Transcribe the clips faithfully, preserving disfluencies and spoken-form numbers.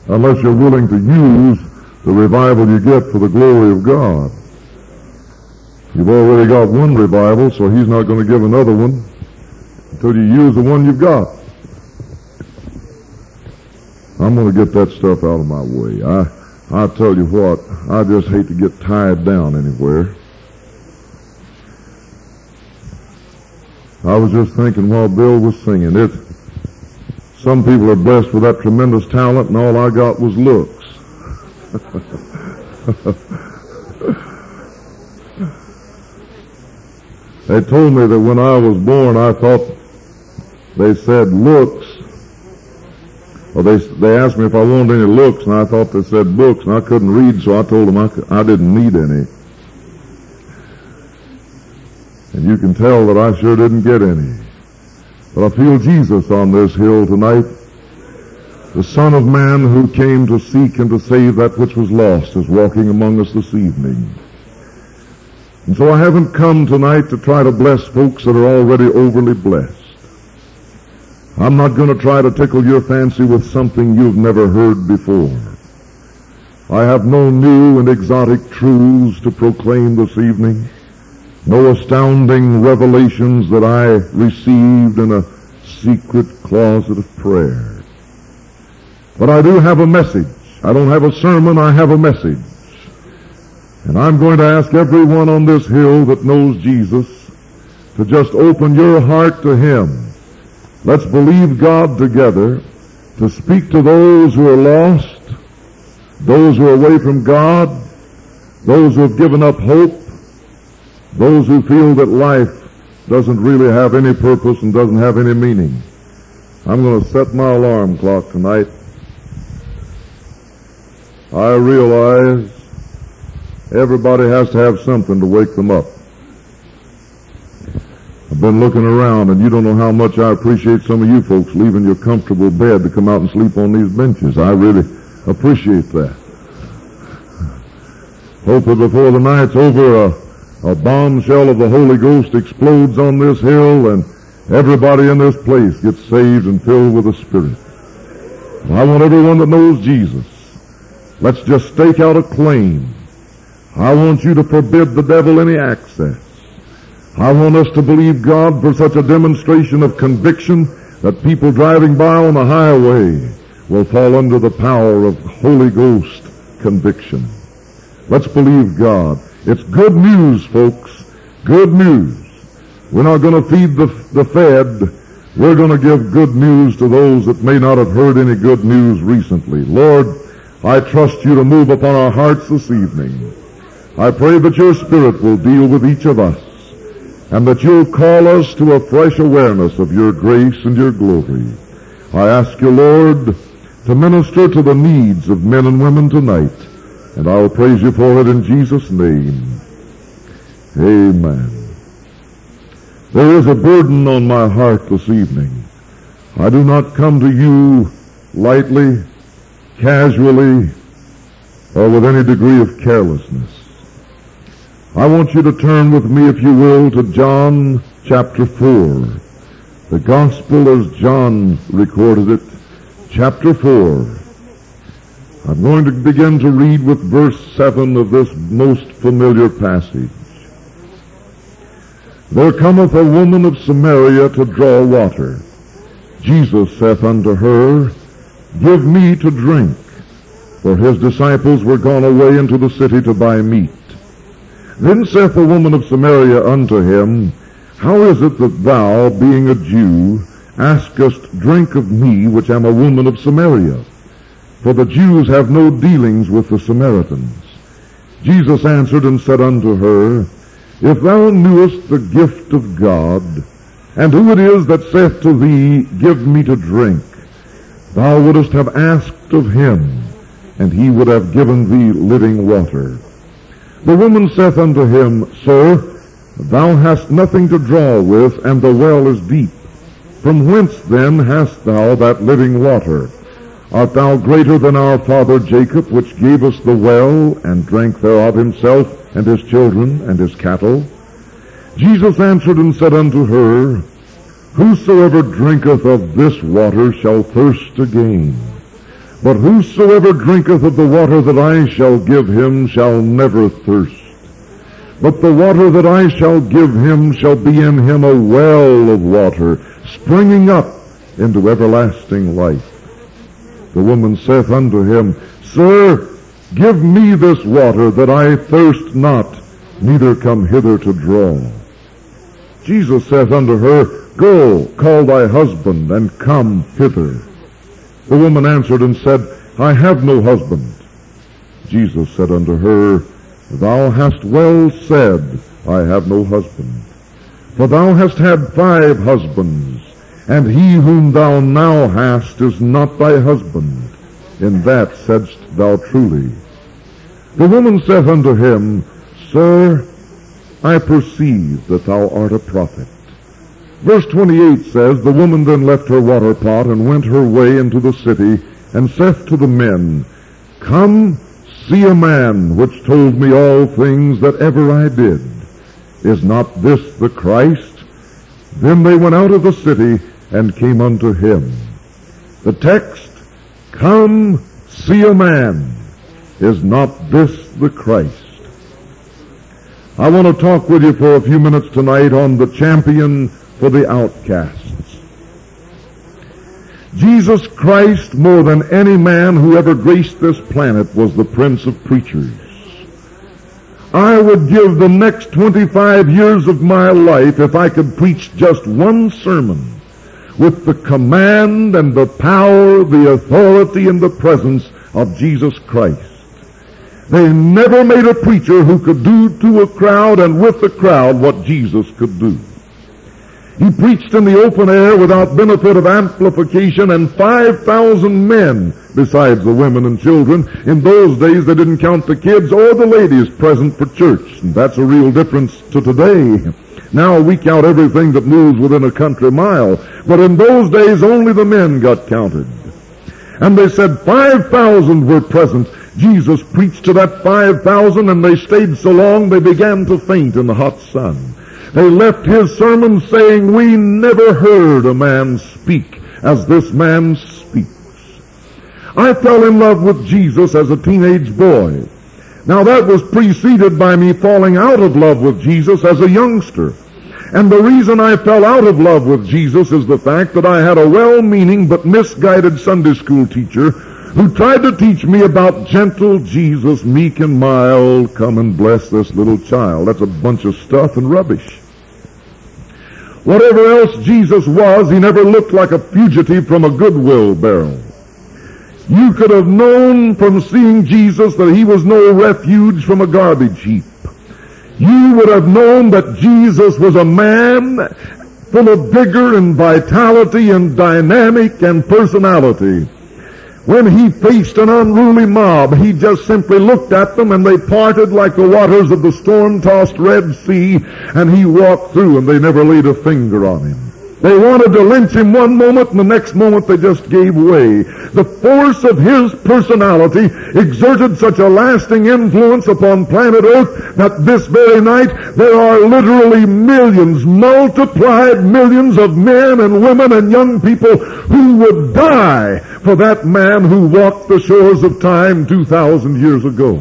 unless you're willing to use the revival you get for the glory of God. You've already got one revival, so he's not going to give another one until you use the one you've got. I'm going to get that stuff out of my way. I, I tell you what, I just hate to get tied down anywhere. I was just thinking while Bill was singing it, some people are blessed with that tremendous talent, and all I got was looks. They told me that when I was born, I thought they said looks. Well, they they asked me if I wanted any looks, and I thought they said books, and I couldn't read, so I told them I, could, I didn't need any. And you can tell that I sure didn't get any. But I feel Jesus on this hill tonight, the Son of Man who came to seek and to save that which was lost, is walking among us this evening. And so I haven't come tonight to try to bless folks that are already overly blessed. I'm not going to try to tickle your fancy with something you've never heard before. I have no new and exotic truths to proclaim this evening, no astounding revelations that I received in a secret closet of prayer. But I do have a message. I don't have a sermon, I have a message. And I'm going to ask everyone on this hill that knows Jesus to just open your heart to him. Let's believe God together to speak to those who are lost, those who are away from God, those who have given up hope, those who feel that life doesn't really have any purpose and doesn't have any meaning. I'm going to set my alarm clock tonight. I realize everybody has to have something to wake them up. I've been looking around, and you don't know how much I appreciate some of you folks leaving your comfortable bed to come out and sleep on these benches. I really appreciate that. Hopefully before the night's over, a, a bombshell of the Holy Ghost explodes on this hill, and everybody in this place gets saved and filled with the Spirit. I want everyone that knows Jesus, let's just stake out a claim. I want you to forbid the devil any access. I want us to believe God for such a demonstration of conviction that people driving by on the highway will fall under the power of Holy Ghost conviction. Let's believe God. It's good news, folks. Good news. We're not going to feed the, the fed. We're going to give good news to those that may not have heard any good news recently. Lord, I trust you to move upon our hearts this evening. I pray that your Spirit will deal with each of us, and that you'll call us to a fresh awareness of your grace and your glory. I ask you, Lord, to minister to the needs of men and women tonight, and I'll praise you for it in Jesus' name. Amen. There is a burden on my heart this evening. I do not come to you lightly, casually, or with any degree of carelessness. I want you to turn with me, if you will, to John chapter four. The Gospel as John recorded it, chapter four. I'm going to begin to read with verse seven of this most familiar passage. There cometh a woman of Samaria to draw water. Jesus saith unto her, Give me to drink. For his disciples were gone away into the city to buy meat. Then saith the woman of Samaria unto him, How is it that thou, being a Jew, askest drink of me, which am a woman of Samaria? For the Jews have no dealings with the Samaritans. Jesus answered and said unto her, If thou knewest the gift of God, and who it is that saith to thee, Give me to drink, thou wouldest have asked of him, and he would have given thee living water. The woman saith unto him, Sir, thou hast nothing to draw with, and the well is deep. From whence then hast thou that living water? Art thou greater than our father Jacob, which gave us the well, and drank thereof himself, and his children, and his cattle? Jesus answered and said unto her, Whosoever drinketh of this water shall thirst again. But whosoever drinketh of the water that I shall give him shall never thirst. But the water that I shall give him shall be in him a well of water, springing up into everlasting life. The woman saith unto him, Sir, give me this water, that I thirst not, neither come hither to draw. Jesus saith unto her, Go, call thy husband, and come hither. The woman answered and said, I have no husband. Jesus said unto her, Thou hast well said, I have no husband. For thou hast had five husbands, and he whom thou now hast is not thy husband. In that saidst thou truly. The woman saith unto him, Sir, I perceive that thou art a prophet. Verse twenty-eight says, The woman then left her water pot, and went her way into the city, and saith to the men, Come, see a man which told me all things that ever I did. Is not this the Christ? Then they went out of the city, and came unto him. The text, Come, see a man. Is not this the Christ? I want to talk with you for a few minutes tonight on the champion for the outcasts. Jesus Christ, more than any man who ever graced this planet, was the Prince of Preachers. I would give the next twenty-five years of my life if I could preach just one sermon with the command and the power, the authority, and the presence of Jesus Christ. They never made a preacher who could do to a crowd and with the crowd what Jesus could do. He preached in the open air without benefit of amplification, and five thousand men, besides the women and children. In those days, they didn't count the kids or the ladies present for church, and that's a real difference to today. Now we count everything that moves within a country mile, but in those days, only the men got counted. And they said five thousand were present. Jesus preached to that five thousand, and they stayed so long they began to faint in the hot sun. They left his sermon saying, We never heard a man speak as this man speaks. I fell in love with Jesus as a teenage boy. Now that was preceded by me falling out of love with Jesus as a youngster. And the reason I fell out of love with Jesus is the fact that I had a well-meaning but misguided Sunday school teacher who tried to teach me about gentle Jesus, meek and mild, come and bless this little child. That's a bunch of stuff and rubbish. Whatever else Jesus was, he never looked like a fugitive from a Goodwill barrel. You could have known from seeing Jesus that he was no refuge from a garbage heap. You would have known that Jesus was a man full of vigor and vitality and dynamic and personality. When he faced an unruly mob, he just simply looked at them and they parted like the waters of the storm-tossed Red Sea, and he walked through and they never laid a finger on him. They wanted to lynch him one moment, and the next moment they just gave way. The force of his personality exerted such a lasting influence upon planet Earth that this very night there are literally millions, multiplied millions of men and women and young people who would die for that man who walked the shores of time two thousand years ago.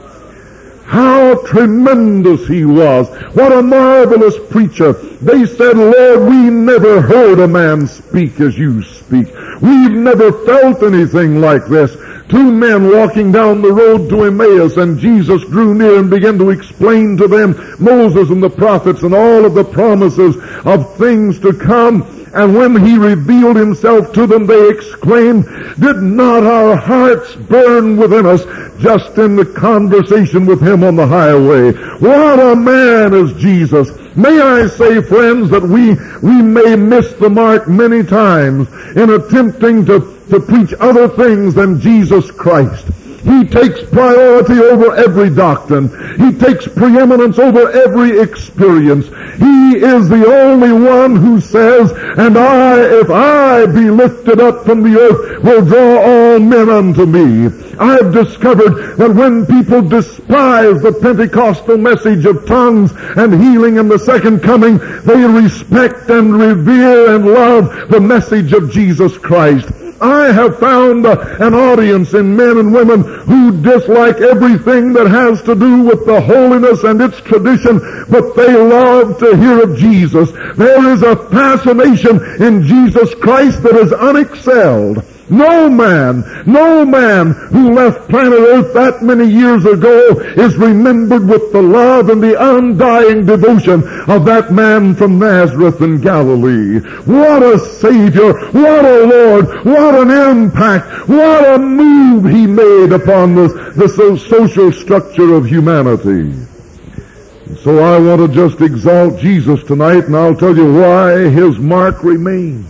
How tremendous he was. What a marvelous preacher. They said, Lord, we never heard a man speak as you speak. We've never felt anything like this. Two men walking down the road to Emmaus, and Jesus drew near and began to explain to them Moses and the prophets and all of the promises of things to come. And when he revealed himself to them, they exclaimed, Did not our hearts burn within us just in the conversation with him on the highway? What a man is Jesus. May I say, friends, that we, we may miss the mark many times in attempting to, to preach other things than Jesus Christ. He takes priority over every doctrine. He takes preeminence over every experience. He is the only one who says, And I, if I be lifted up from the earth, will draw all men unto me. I've discovered that when people despise the Pentecostal message of tongues and healing and the second coming, they respect and revere and love the message of Jesus Christ. I have found uh, an audience in men and women who dislike everything that has to do with the holiness and its tradition, but they love to hear of Jesus. There is a fascination in Jesus Christ that is unexcelled. No man, no man who left planet Earth that many years ago is remembered with the love and the undying devotion of that man from Nazareth in Galilee. What a Savior, what a Lord, what an impact, what a move He made upon the, the so social structure of humanity. So I want to just exalt Jesus tonight, and I'll tell you why His mark remains.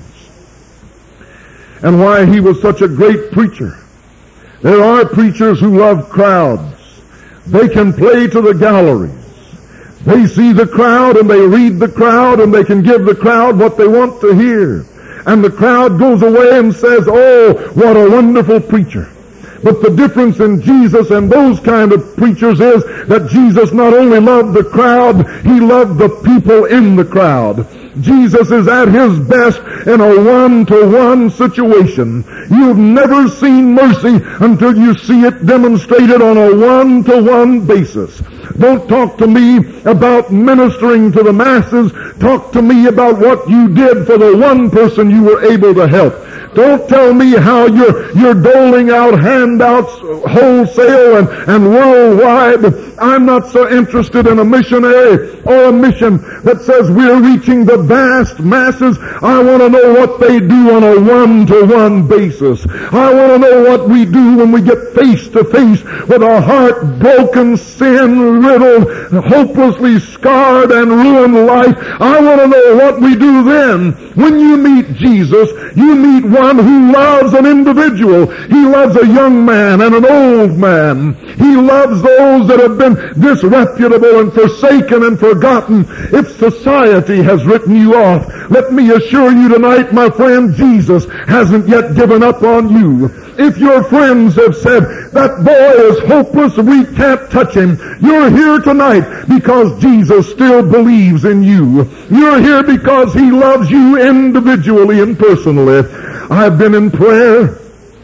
And why He was such a great preacher. There are preachers who love crowds. They can play to the galleries. They see the crowd and they read the crowd and they can give the crowd what they want to hear. And the crowd goes away and says, "Oh, what a wonderful preacher." But the difference in Jesus and those kind of preachers is that Jesus not only loved the crowd, He loved the people in the crowd. Jesus is at His best in a one-to-one situation. You've never seen mercy until you see it demonstrated on a one-to-one basis. Don't talk to me about ministering to the masses. Talk to me about what you did for the one person you were able to help. Don't tell me how you're, you're doling out handouts wholesale and, and worldwide. I'm not so interested in a missionary or a mission that says we're reaching the vast masses. I want to know what they do on a one-to-one basis. I want to know what we do when we get face to face with a heart broken, sin-riddled, hopelessly scarred and ruined life. I want to know what we do then. When you meet Jesus, you meet one who loves an individual. He loves a young man and an old man. He loves those that have been disreputable and forsaken and forgotten. If society has written you off, let me assure you tonight, my friend, Jesus hasn't yet given up on you. If your friends have said, "That boy is hopeless, we can't touch him," you're here tonight because Jesus still believes in you. You're here because He loves you individually and personally. I've been in prayer,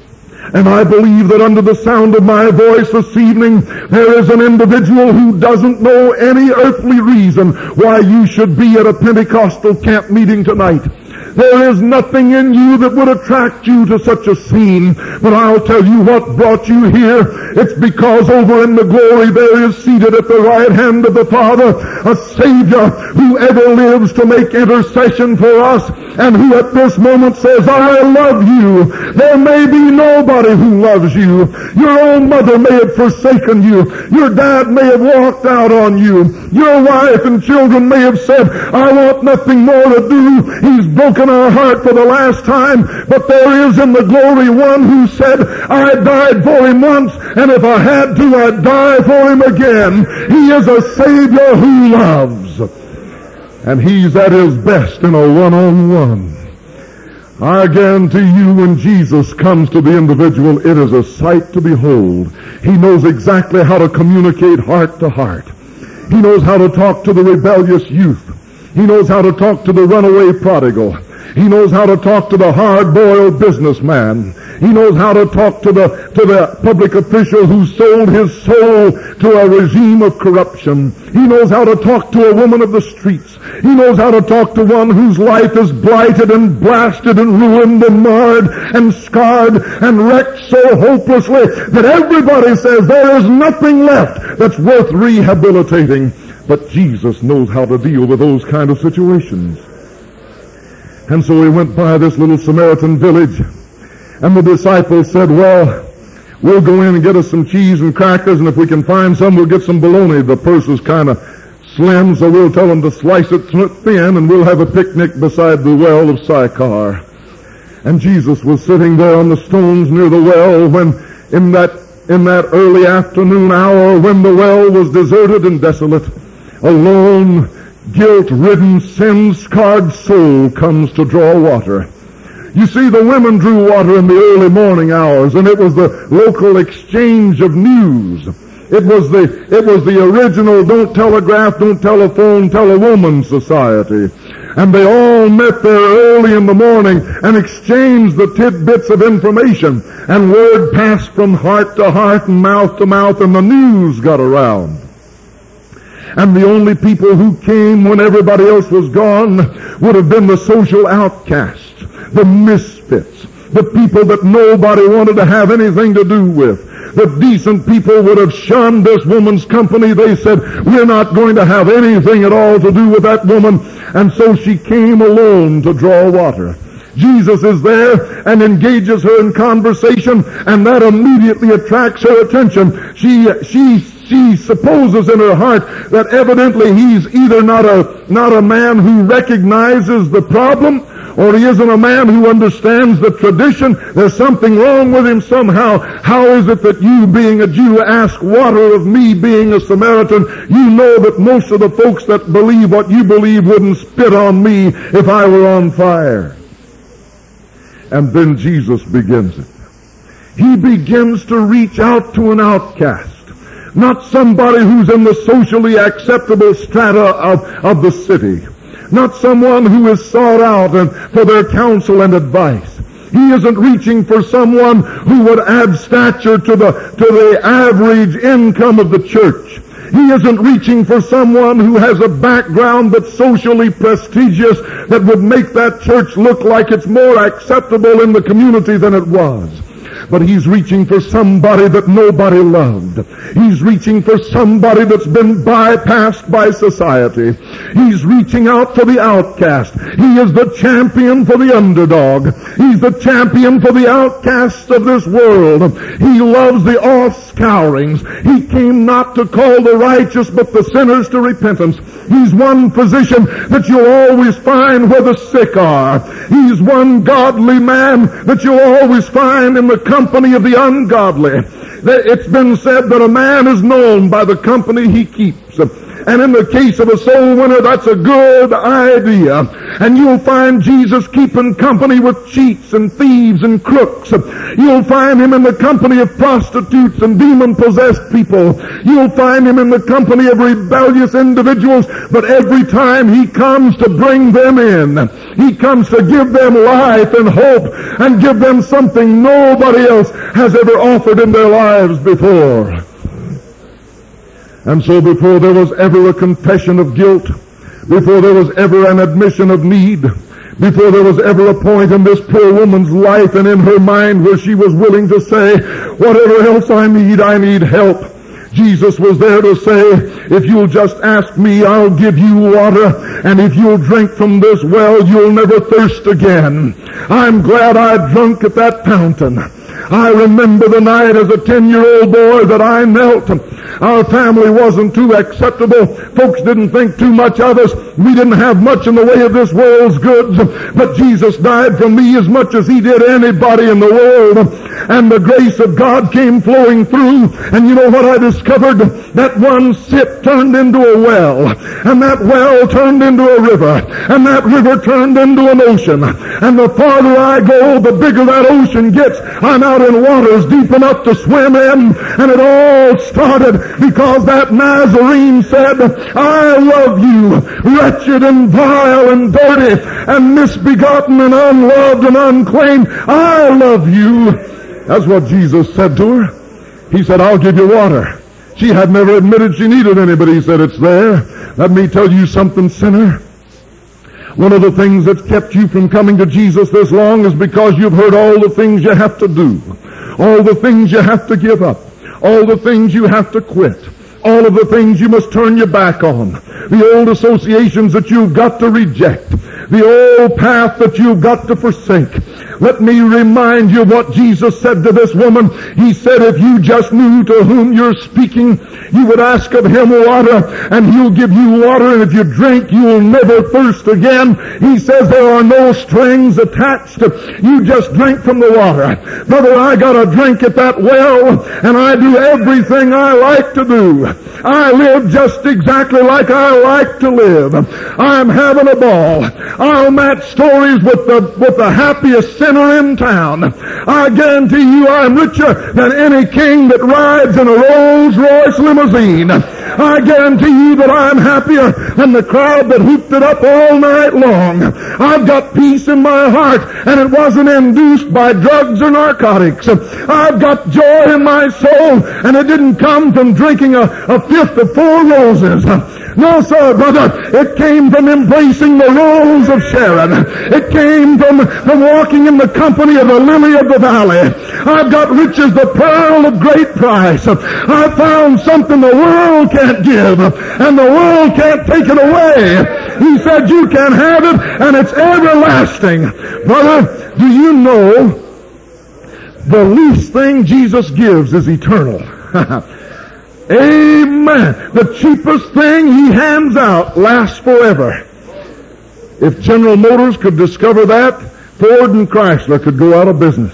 and I believe that under the sound of my voice this evening, there is an individual who doesn't know any earthly reason why you should be at a Pentecostal camp meeting tonight. There is nothing in you that would attract you to such a scene. But I'll tell you what brought you here. It's because over in the glory there is seated at the right hand of the Father a Savior who ever lives to make intercession for us, and who at this moment says, "I love you." There may be nobody who loves you. Your own mother may have forsaken you. Your dad may have walked out on you. Your wife and children may have said, "I want nothing more to do. He's broken our heart for the last time." But there is in the glory one who said, "I died for him once, and if I had to, I'd die for him again." He is a Savior who loves. And He's at His best in a one-on-one. I guarantee you, when Jesus comes to the individual, it is a sight to behold. He knows exactly how to communicate heart to heart. He knows how to talk to the rebellious youth. He knows how to talk to the runaway prodigal. He knows how to talk to the hard-boiled businessman. He knows how to talk to the, to the public official who sold his soul to a regime of corruption. He knows how to talk to a woman of the streets. He knows how to talk to one whose life is blighted and blasted and ruined and marred and scarred and wrecked so hopelessly that everybody says there is nothing left that's worth rehabilitating. But Jesus knows how to deal with those kind of situations. And so He went by this little Samaritan village, and the disciples said, "Well, we'll go in and get us some cheese and crackers, and if we can find some, we'll get some bologna. The purse is kind of slim, so we'll tell them to slice it thin, and we'll have a picnic beside the well of Sychar." And Jesus was sitting there on the stones near the well when, in that, in that early afternoon hour, when the well was deserted and desolate, a lone, guilt-ridden, sin-scarred soul comes to draw water. You see, the women drew water in the early morning hours, and it was the local exchange of news. It was the, it was the original don't telegraph, don't telephone, tell a woman society. And they all met there early in the morning and exchanged the tidbits of information. And word passed from heart to heart and mouth to mouth, and the news got around. And the only people who came when everybody else was gone would have been the social outcasts, the misfits, the people that nobody wanted to have anything to do with. The decent people would have shunned this woman's company. They said, we're not going to have anything at all to do with that woman. And so she came alone to draw water. Jesus is there and engages her in conversation, and that immediately attracts her attention. She, she, she supposes in her heart that evidently he's either not a, not a man who recognizes the problem, or he isn't a man who understands the tradition. There's something wrong with him somehow. How is it that you, being a Jew, ask water of me, being a Samaritan? You know that most of the folks that believe what you believe wouldn't spit on me if I were on fire. And then Jesus begins it. He begins to reach out to an outcast, not somebody who's in the socially acceptable strata of, of the city, not someone who is sought out and for their counsel and advice. He isn't reaching for someone who would add stature to the, to the average income of the church. He isn't reaching for someone who has a background that's socially prestigious that would make that church look like it's more acceptable in the community than it was. But he's reaching for somebody that nobody loved. He's reaching for somebody that's been bypassed by society. He's reaching out for the outcast. He is the champion for the underdog. He's the champion for the outcasts of this world. He loves the offscourings. He came not to call the righteous but the sinners to repentance. He's one physician that you'll always find where the sick are. He's one godly man that you'll always find in the company of the ungodly. It's been said that a man is known by the company he keeps. And in the case of a soul winner, that's a good idea. And you'll find Jesus keeping company with cheats and thieves and crooks. You'll find him in the company of prostitutes and demon-possessed people. You'll find him in the company of rebellious individuals. But every time he comes to bring them in, he comes to give them life and hope and give them something nobody else has ever offered in their lives before. And so before there was ever a confession of guilt, before there was ever an admission of need, before there was ever a point in this poor woman's life and in her mind where she was willing to say, whatever else I need, I need help, Jesus was there to say, if you'll just ask me, I'll give you water, and if you'll drink from this well, you'll never thirst again. I'm glad I drunk at that fountain. I remember the night as a ten-year-old boy that I knelt. Our family wasn't too acceptable. Folks didn't think too much of us. We didn't have much in the way of this world's goods. But Jesus died for me as much as he did anybody in the world. And the grace of God came flowing through. And you know what I discovered? That one sip turned into a well. And that well turned into a river. And that river turned into an ocean. And the farther I go, the bigger that ocean gets. I'm out in waters deep enough to swim in. And it all started because that Nazarene said, I love you, wretched and vile and dirty and misbegotten and unloved and unclaimed. I love you. That's what Jesus said to her. He said, I'll give you water. She had never admitted she needed anybody. He said, it's there. Let me tell you something, sinner. One of the things that's kept you from coming to Jesus this long is because you've heard all the things you have to do, all the things you have to give up, all the things you have to quit, all of the things you must turn your back on, the old associations that you've got to reject, the old path that you've got to forsake. Let me remind you what Jesus said to this woman. He said, if you just knew to whom you're speaking, you would ask of him water, and he'll give you water, and if you drink, you'll never thirst again. He says there are no strings attached. You just drink from the water. Brother, I got a drink at that well, and I do everything I like to do. I live just exactly like I like to live. I'm having a ball. I'll match stories with the, with the happiest sinner in town. I guarantee you I'm richer than any king that rides in a Rolls Royce limousine. I guarantee you that I'm happier than the crowd that hooped it up all night long. I've got peace in my heart, and it wasn't induced by drugs or narcotics. I've got joy in my soul, and it didn't come from drinking a, a fifth of Four Roses. No, sir, brother. It came from embracing the rose of Sharon. It came from, from walking in the company of the lily of the valley. I've got riches, the pearl of great price. I found something the world can't give, and the world can't take it away. He said you can have it, and it's everlasting. Brother, do you know the least thing Jesus gives is eternal? Amen. The cheapest thing he hands out lasts forever. If General Motors could discover that, Ford and Chrysler could go out of business.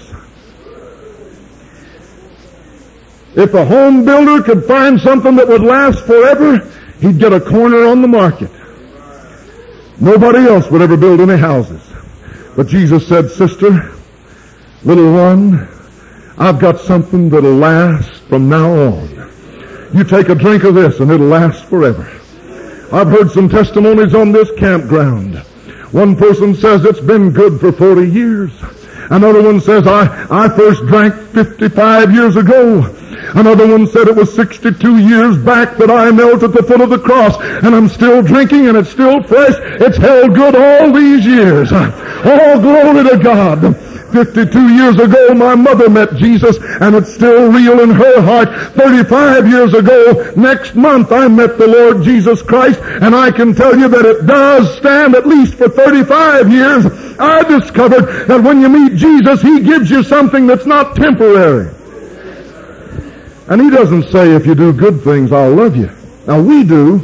If a home builder could find something that would last forever, he'd get a corner on the market. Nobody else would ever build any houses. But Jesus said, sister, little one, I've got something that'll last from now on. You take a drink of this and it'll last forever. I've heard some testimonies on this campground. One person says it's been good for forty years. Another one says, I, I first drank fifty-five years ago. Another one said it was sixty-two years back that I knelt at the foot of the cross, and I'm still drinking and it's still fresh. It's held good all these years. Oh, glory to God. fifty-two years ago, my mother met Jesus, and it's still real in her heart. thirty-five years ago, next month, I met the Lord Jesus Christ, and I can tell you that it does stand at least for thirty-five years. I discovered that when you meet Jesus, He gives you something that's not temporary. And He doesn't say, if you do good things, I'll love you. Now, we do.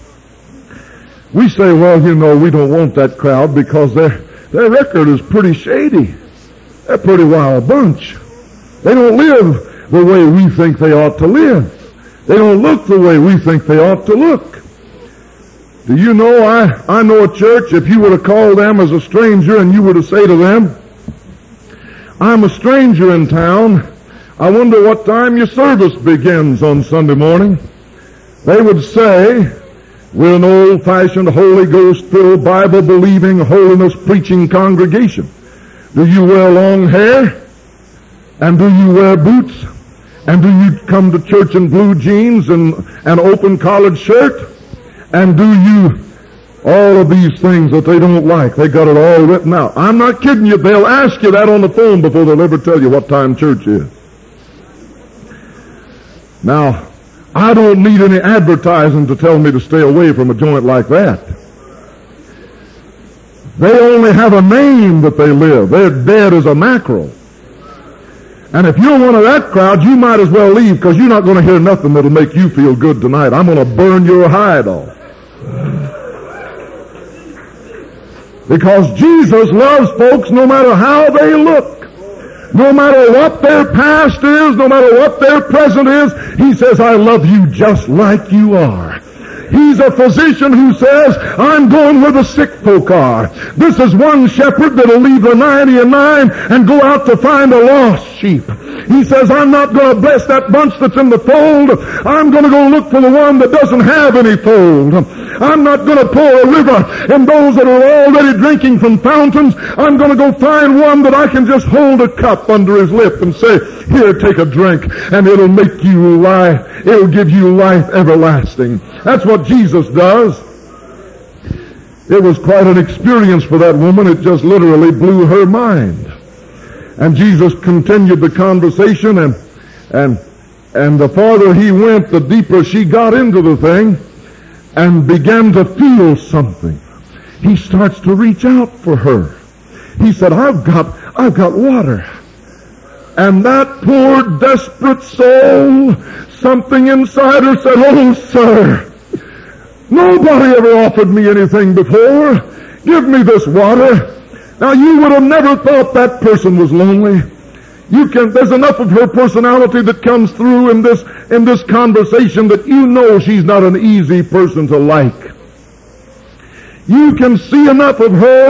We say, well, you know, we don't want that crowd because their, their record is pretty shady. They're a pretty wild bunch. They don't live the way we think they ought to live. They don't look the way we think they ought to look. Do you know, I, I know a church, if you were to call them as a stranger and you were to say to them, I'm a stranger in town, I wonder what time your service begins on Sunday morning. They would say, we're an old-fashioned, Holy Ghost-filled, Bible-believing, holiness-preaching congregation. Do you wear long hair? And do you wear boots? And do you come to church in blue jeans and an open collared shirt? And do you all of these things that they don't like? They got it all written out. I'm not kidding you. They'll ask you that on the phone before they'll ever tell you what time church is. Now, I don't need any advertising to tell me to stay away from a joint like that. They only have a name that they live. They're dead as a mackerel. And if you're one of that crowd, you might as well leave, because you're not going to hear nothing that'll make you feel good tonight. I'm going to burn your hide off. Because Jesus loves folks no matter how they look. No matter what their past is, no matter what their present is, He says, I love you just like you are. He's a physician who says, I'm going where the sick folk are. This is one shepherd that'll leave the ninety and nine and go out to find a lost sheep. He says, I'm not going to bless that bunch that's in the fold. I'm going to go look for the one that doesn't have any fold. I'm not going to pour a river in those that are already drinking from fountains. I'm going to go find one that I can just hold a cup under his lip and say, here, take a drink, and it'll make you life. It'll give you life everlasting. That's what Jesus does. It was quite an experience for that woman. It just literally blew her mind. And Jesus continued the conversation, and and and the farther he went, the deeper she got into the thing and began to feel something. He starts to reach out for her. He said, I've got I've got water. And that poor desperate soul, something inside her said, oh, sir, nobody ever offered me anything before. Give me this water. Now, you would have never thought that person was lonely. You can, there's enough of her personality that comes through in this, in this conversation that you know she's not an easy person to like. You can see enough of her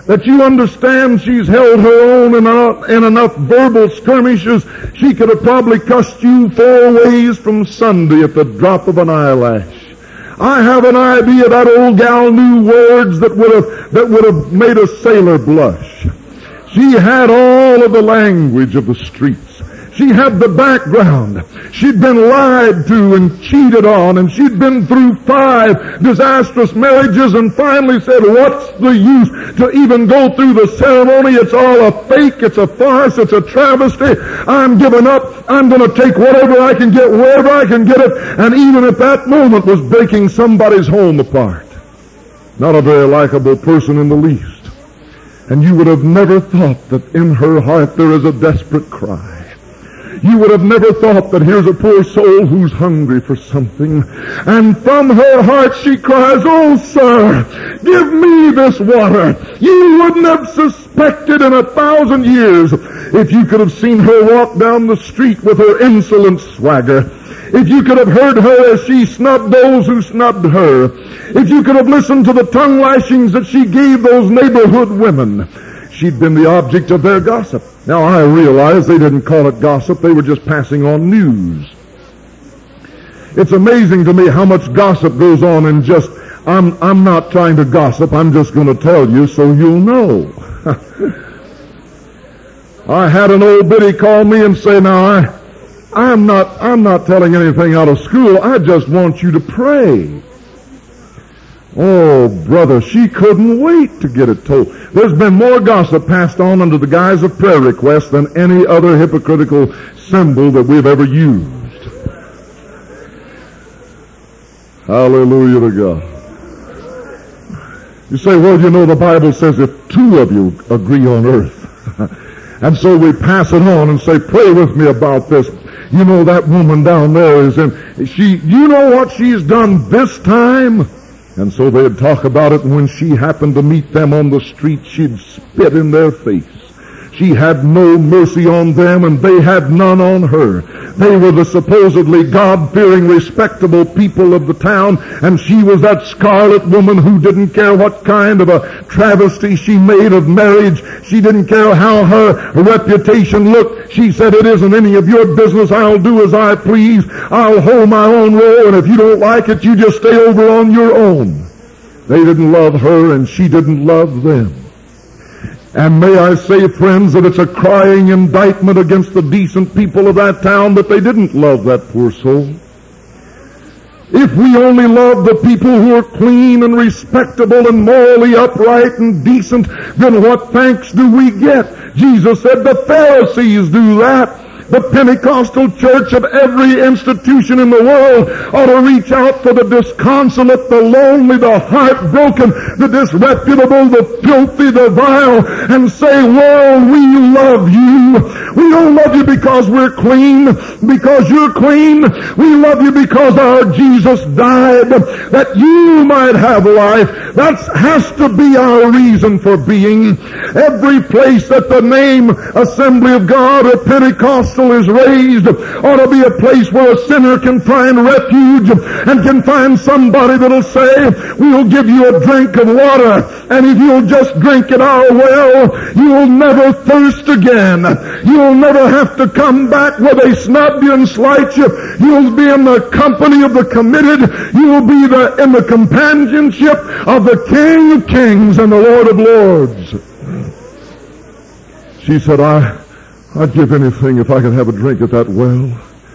that you understand she's held her own in enough, in enough verbal skirmishes, she could have probably cussed you four ways from Sunday at the drop of an eyelash. I have an idea that old gal knew words that would have, that would have made a sailor blush. She had all of the language of the streets. She had the background. She'd been lied to and cheated on, and she'd been through five disastrous marriages and finally said, what's the use to even go through the ceremony? It's all a fake. It's a farce. It's a travesty. I'm giving up. I'm going to take whatever I can get, wherever I can get it, and even at that moment was breaking somebody's home apart. Not a very likable person in the least. And you would have never thought that in her heart there is a desperate cry. You would have never thought that here's a poor soul who's hungry for something. And from her heart she cries, oh, sir, give me this water. You wouldn't have suspected in a thousand years if you could have seen her walk down the street with her insolent swagger. If you could have heard her as she snubbed those who snubbed her. If you could have listened to the tongue lashings that she gave those neighborhood women. She'd been the object of their gossip. Now, I realize they didn't call it gossip. They were just passing on news. It's amazing to me how much gossip goes on in just, I'm, I'm not trying to gossip. I'm just going to tell you so you'll know. I had an old biddy call me and say, now, I, I'm not, I'm not telling anything out of school. I just want you to pray. Oh, brother, she couldn't wait to get it told. There's been more gossip passed on under the guise of prayer requests than any other hypocritical symbol that we've ever used. Hallelujah to God. You say, well, you know, the Bible says if two of you agree on earth. And so we pass it on and say, pray with me about this. You know, that woman down there is in, she, you know what she's done this time? And so they'd talk about it, and when she happened to meet them on the street, she'd spit in their face. She had no mercy on them, and they had none on her. They were the supposedly God-fearing, respectable people of the town, and she was that scarlet woman who didn't care what kind of a travesty she made of marriage. She didn't care how her reputation looked. She said, it isn't any of your business. I'll do as I please. I'll hold my own roll, and if you don't like it, you just stay over on your own. They didn't love her, and she didn't love them. And may I say, friends, that it's a crying indictment against the decent people of that town that they didn't love that poor soul. If we only love the people who are clean and respectable and morally upright and decent, then what thanks do we get? Jesus said the Pharisees do that. The Pentecostal church of every institution in the world ought to reach out for the disconsolate, the lonely, the heartbroken, the disreputable, the filthy, the vile, and say, world, we love you. We don't love you because we're clean, because you're clean. We love you because our Jesus died, that you might have life. That has to be our reason for being. Every place that the name Assembly of God or Pentecostal is raised ought to be a place where a sinner can find refuge and can find somebody that'll say, we'll give you a drink of water, and if you'll just drink at our well, you'll never thirst again. You'll never have to come back where they snub you and slight you. You'll be in the company of the committed. You'll be the, in the companionship of the King of Kings and the Lord of Lords. She said, I I'd give anything if I could have a drink at that well.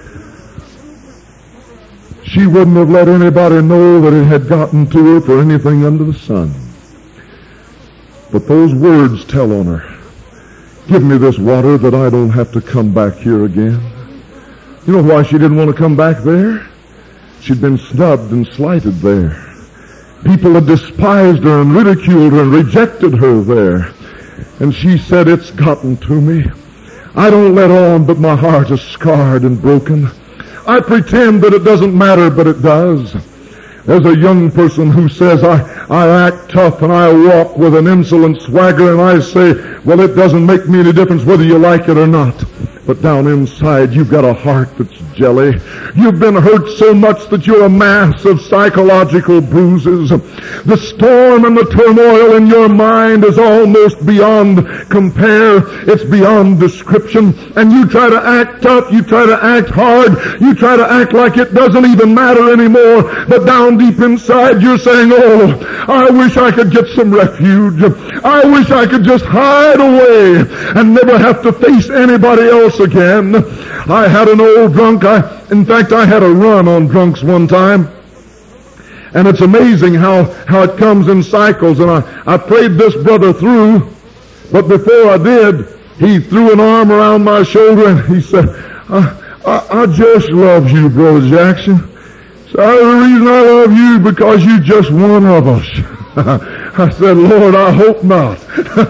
She wouldn't have let anybody know that it had gotten to her for anything under the sun. But those words tell on her. Give me this water that I don't have to come back here again. You know why she didn't want to come back there? She'd been snubbed and slighted there. People had despised her and ridiculed her and rejected her there. And she said, it's gotten to me. I don't let on, but my heart is scarred and broken. I pretend that it doesn't matter, but it does. There's a young person who says, I, I act tough and I walk with an insolent swagger, and I say, well, it doesn't make me any difference whether you like it or not. but down inside you've got a heart that's jelly. You've been hurt so much that you're a mass of psychological bruises. The storm and the turmoil in your mind is almost beyond compare. It's beyond description. And you try to act tough. You try to act hard. You try to act like it doesn't even matter anymore. But down deep inside you're saying, oh, I wish I could get some refuge. I wish I could just hide away and never have to face anybody else again. I had an old drunk. I, in fact, I had a run on drunks one time. And it's amazing how, how it comes in cycles. And I, I prayed this brother through, but before I did, he threw an arm around my shoulder and he said, I, I, I just love you, Brother Jackson. So the reason I love you because you're just one of us. I said, Lord, I hope not.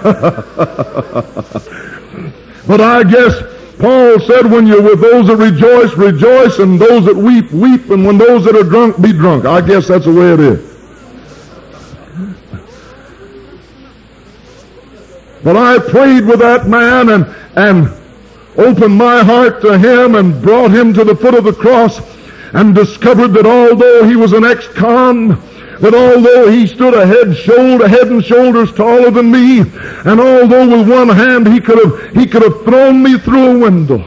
But I guess Paul said, when you're with those that rejoice, rejoice, and those that weep, weep, and when those that are drunk, be drunk. I guess that's the way it is. But I prayed with that man and, and opened my heart to him and brought him to the foot of the cross and discovered that although he was an ex-con, that although he stood a head, shoulder, head and shoulders taller than me, and although with one hand he could have, he could have thrown me through a window,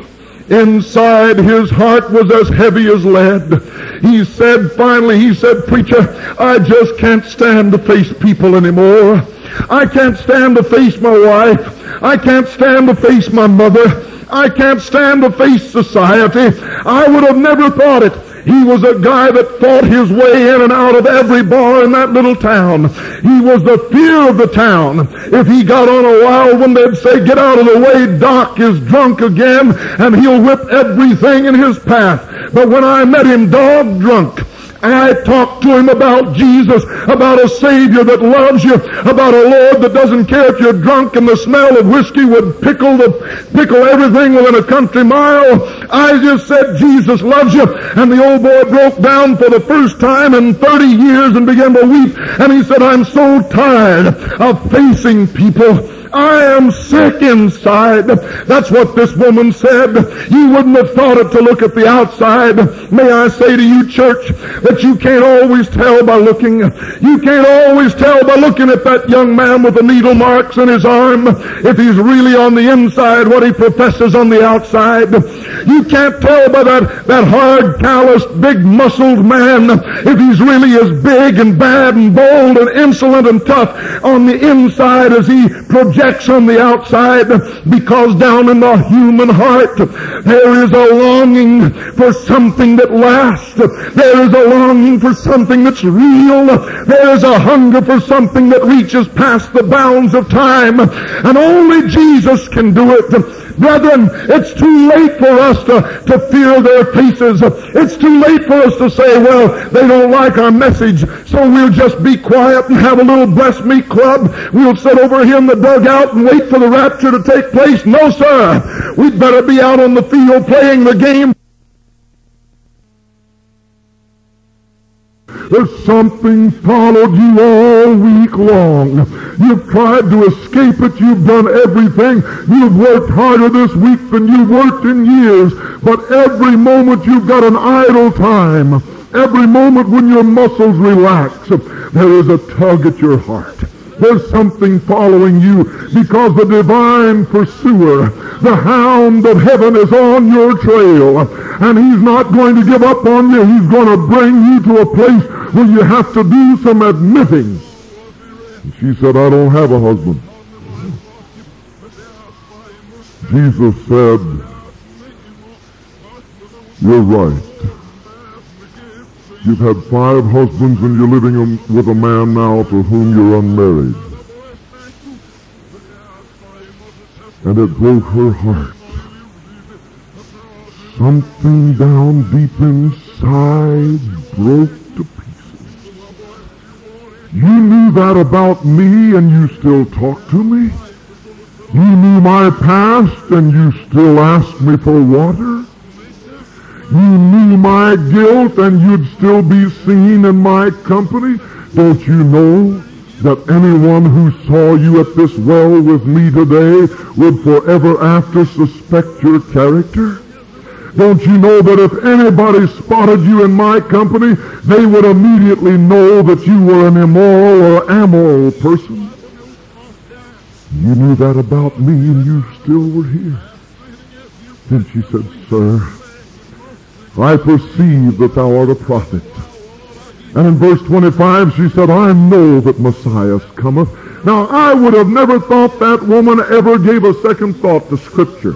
inside his heart was as heavy as lead. He said, finally, he said, preacher, I just can't stand to face people anymore. I can't stand to face my wife. I can't stand to face my mother. I can't stand to face society. I would have never thought it. He was a guy that fought his way in and out of every bar in that little town. He was the fear of the town. If he got on a wild one, they'd say, get out of the way, Doc is drunk again, and he'll whip everything in his path. But when I met him dog drunk, I talked to him about Jesus, about a Savior that loves you, about a Lord that doesn't care if you're drunk and the smell of whiskey would pickle the pickle everything within a country mile. I just said, Jesus loves you. And the old boy broke down for the first time in thirty years and began to weep. And he said, I'm so tired of facing people. I am sick inside. That's what this woman said. You wouldn't have thought it to look at the outside. May I say to you, church, that you can't always tell by looking. You can't always tell by looking at that young man with the needle marks in his arm if he's really on the inside what he professes on the outside. You can't tell by that, that hard, calloused, big-muscled man if he's really as big and bad and bold and insolent and tough on the inside as he projects on the outside, because down in the human heart there is a longing for something that lasts. There is a longing for something that's real. There is a hunger for something that reaches past the bounds of time, and only Jesus can do it. Brethren, it's too late for us to, to fear their faces. It's too late for us to say, well, they don't like our message, so we'll just be quiet and have a little bless me club. We'll sit over here in the dugout and wait for the rapture to take place. No, sir. We'd better be out on the field playing the game. There's something followed you all week long. You've tried to escape it. You've done everything. You've worked harder this week than you've worked in years. But every moment you've got an idle time. Every moment when your muscles relax, there is a tug at your heart. There's something following you because the divine pursuer, the hound of heaven, is on your trail. And he's not going to give up on you. He's going to bring you to a place where you have to do some admitting. And she said, I don't have a husband. Jesus said, you're right. You've had five husbands and you're living with a man now to whom you're unmarried. And it broke her heart. Something down deep inside broke to pieces. You knew that about me and you still talk to me? You knew my past and you still asked me for water? You knew my guilt and you'd still be seen in my company? Don't you know that anyone who saw you at this well with me today would forever after suspect your character? Don't you know that if anybody spotted you in my company, they would immediately know that you were an immoral or amoral person? You knew that about me, and you still were here. Then she said, Sir, I perceive that thou art a prophet. And in verse twenty-five, she said, I know that Messiah cometh. Now, I would have never thought that woman ever gave a second thought to Scripture.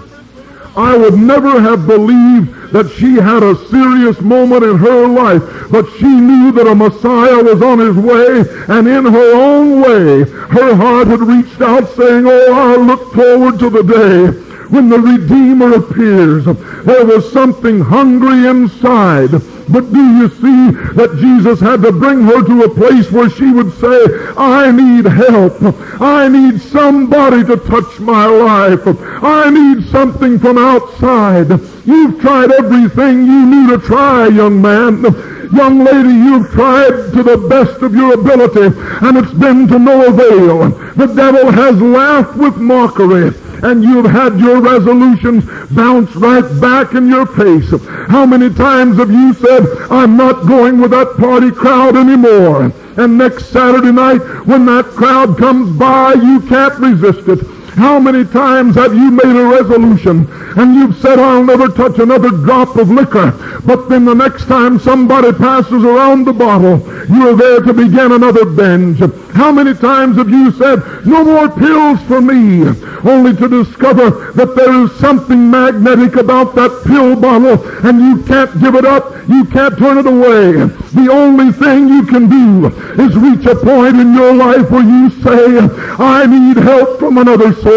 I would never have believed that she had a serious moment in her life, but she knew that a Messiah was on his way, and in her own way, her heart had reached out saying, oh, I look forward to the day when the Redeemer appears. There was something hungry inside. But do you see that Jesus had to bring her to a place where she would say, I need help. I need somebody to touch my life. I need something from outside. You've tried everything you knew to try, young man. Young lady, you've tried to the best of your ability, and it's been to no avail. The devil has laughed with mockery, and you've had your resolutions bounce right back in your face. How many times have you said, I'm not going with that party crowd anymore? And next Saturday night, when that crowd comes by, you can't resist it. How many times have you made a resolution and you've said, I'll never touch another drop of liquor, but then the next time somebody passes around the bottle, you're there to begin another binge? How many times have you said, no more pills for me, only to discover that there is something magnetic about that pill bottle and you can't give it up, you can't turn it away? The only thing you can do is reach a point in your life where you say, I need help from another source.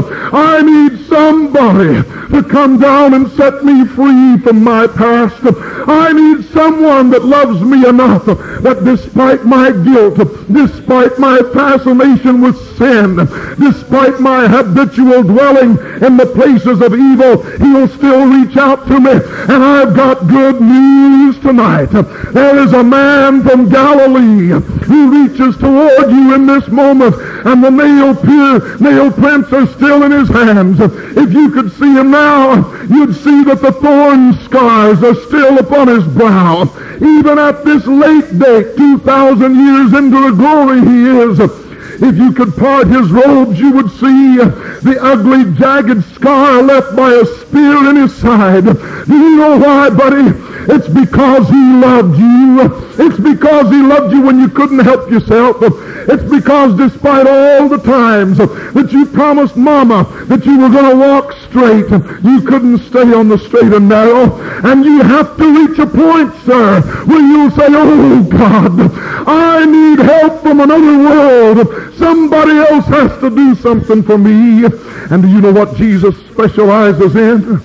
I need somebody to come down and set me free from my past. I need someone that loves me enough that despite my guilt, despite my fascination with sin, despite my habitual dwelling in the places of evil, he'll still reach out to me. And I've got good news tonight. There is a man from Galilee who reaches toward you in this moment, and the nail, pier, nail prints are still in his hands. If you could see him now, you'd see that the thorn scars are still upon his brow. Even at this late date, two thousand years into the glory he is, if you could part his robes, you would see the ugly, jagged scar left by a spear in his side. Do you know why, buddy? It's because he loved you. It's because he loved you when you couldn't help yourself. It's because despite all the times that you promised Mama that you were going to walk straight, you couldn't stay on the straight and narrow. And you have to reach a point, sir, where you'll say, oh, God, I need help from another world. Somebody else has to do something for me. And do you know what Jesus specializes in?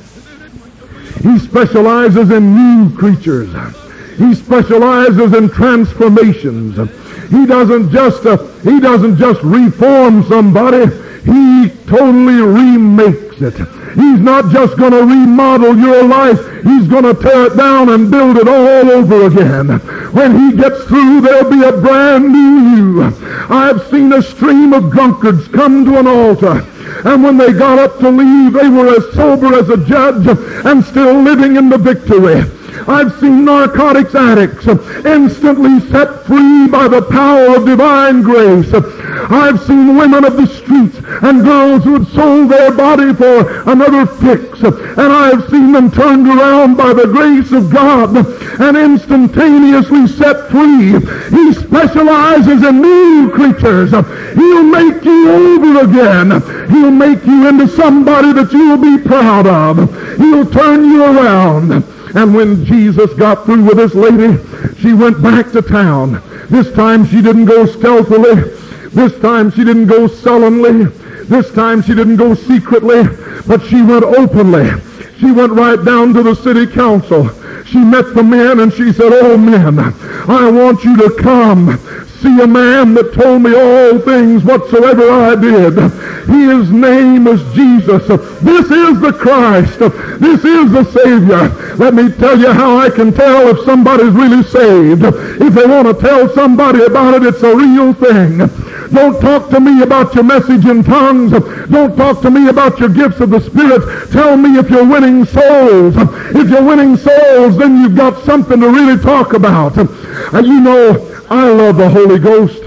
He specializes in new creatures. He specializes in transformations. He doesn't just uh, he doesn't just reform somebody. He totally remakes it. He's not just going to remodel your life. He's going to tear it down and build it all over again. When he gets through, there'll be a brand new you. I've seen a stream of drunkards come to an altar, and when they got up to leave, they were as sober as a judge and still living in the victory. I've seen narcotics addicts instantly set free by the power of divine grace. I've seen women of the streets and girls who had sold their body for another fix, and I've seen them turned around by the grace of God and instantaneously set free. He specializes in new creatures. He'll make you over again. He'll make you into somebody that you'll be proud of. He'll turn you around. And when Jesus got through with this lady, she went back to town. This time she didn't go stealthily. This time she didn't go sullenly. This time she didn't go secretly, but she went openly. She went right down to the city council. She met the men and she said, oh men, I want you to come see a man that told me all things whatsoever I did. His name is Jesus. This is the Christ. This is the Savior. Let me tell you how I can tell if somebody's really saved. If they want to tell somebody about it, it's a real thing. Don't talk to me about your message in tongues. Don't talk to me about your gifts of the Spirit. Tell me if you're winning souls. If you're winning souls, then you've got something to really talk about. And you know, I love the Holy Ghost.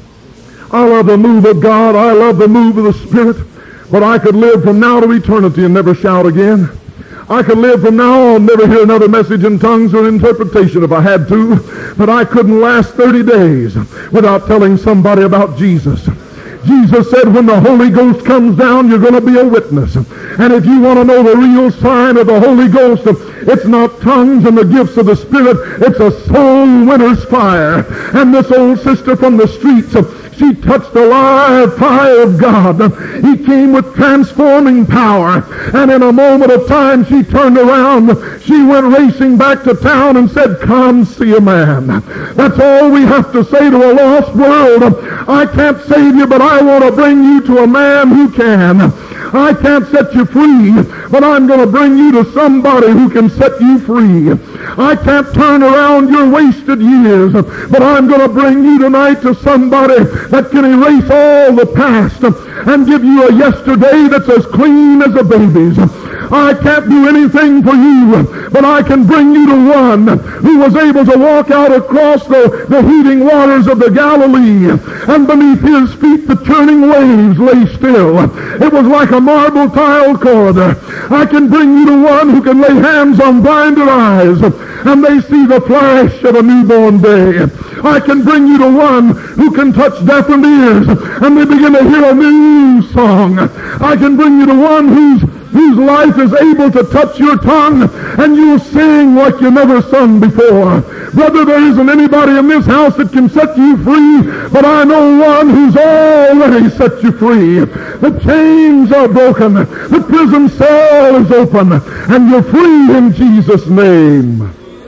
I love the move of God. I love the move of the Spirit. But I could live from now to eternity and never shout again. I could live from now on, never hear another message in tongues or interpretation if I had to. But I couldn't last thirty days without telling somebody about Jesus. Jesus said when the Holy Ghost comes down, you're going to be a witness. And if you want to know the real sign of the Holy Ghost, it's not tongues and the gifts of the Spirit. It's a soul winner's fire. And this old sister from the streets, she touched the live fire of God. He came with transforming power. And in a moment of time, she turned around. She went racing back to town and said, "Come see a man." That's all we have to say to a lost world. I can't save you, but I want to bring you to a man who can. I can't set you free, but I'm going to bring you to somebody who can set you free. I can't turn around your wasted years, but I'm going to bring you tonight to somebody that can erase all the past and give you a yesterday that's as clean as a baby's. I can't do anything for you, but I can bring you to one who was able to walk out across the, the heaving waters of the Galilee, and beneath his feet the churning waves lay still. It was like a marble tiled corridor. I can bring you to one who can lay hands on blinded eyes, and they see the flash of a newborn day. I can bring you to one who can touch deafened ears, and they begin to hear a new song. I can bring you to one whose whose life is able to touch your tongue, and you'll sing like you never sung before. Brother, there isn't anybody in this house that can set you free, but I know one who's already set you free. The chains are broken. The prison cell is open, and you're free in Jesus' name.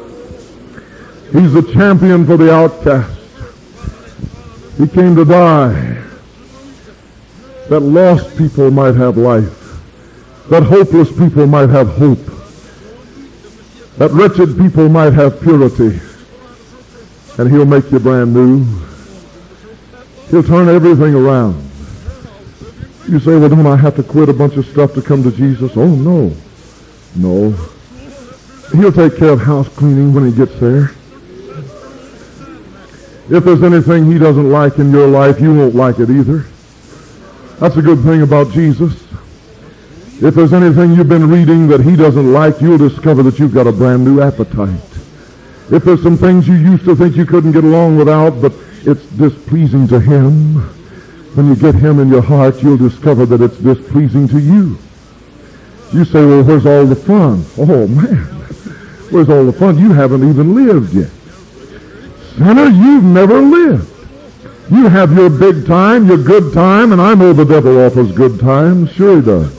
He's the champion for the outcast. He came to die that lost people might have life, that hopeless people might have hope, that wretched people might have purity, and he'll make you brand new. He'll turn everything around. You say, well, don't I have to quit a bunch of stuff to come to Jesus? Oh, no. No. He'll take care of house cleaning when he gets there. If there's anything he doesn't like in your life, you won't like it either. That's a good thing about Jesus. If there's anything you've been reading that he doesn't like, you'll discover that you've got a brand new appetite. If there's some things you used to think you couldn't get along without, but it's displeasing to him, when you get him in your heart, you'll discover that it's displeasing to you. You say, well, where's all the fun? Oh, man, where's all the fun? You haven't even lived yet. Sinner, you've never lived. You have your big time, your good time, and I know the devil offers good times. Sure he does.